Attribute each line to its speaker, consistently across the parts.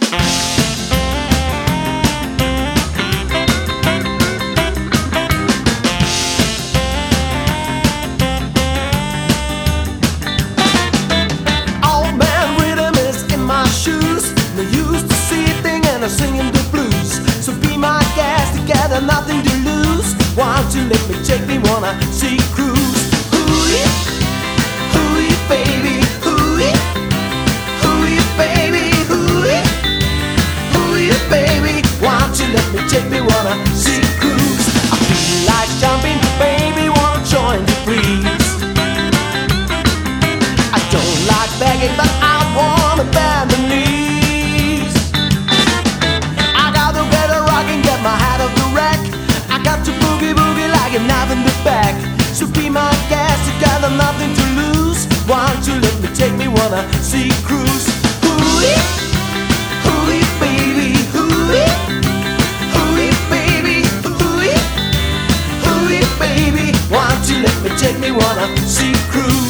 Speaker 1: Singing the blues, so be my guest. Together, nothing to lose. Want to let me take me, wanna see cruise. Hooey, hooey, baby, hooey, hooey, baby, hooey, hooey, baby. Want to let me take me, wanna see cruise. I feel like jumping, baby, wanna join you, please. I don't like begging, but I wanna bend the knee. Nothing to back, so be my guest. Together, nothing to lose. Want to let me take me, wanna see cruise. Hooey, hooey, baby, hooey, hooey, baby, hooey, hooey, baby. Want to let me take me, wanna see cruise.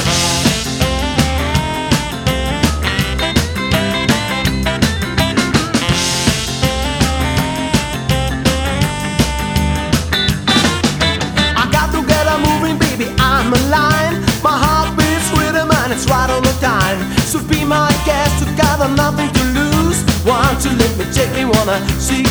Speaker 1: My heart beats rhythm and it's right on the time. So be my guest, together nothing to lose. Want to let me take me, wanna see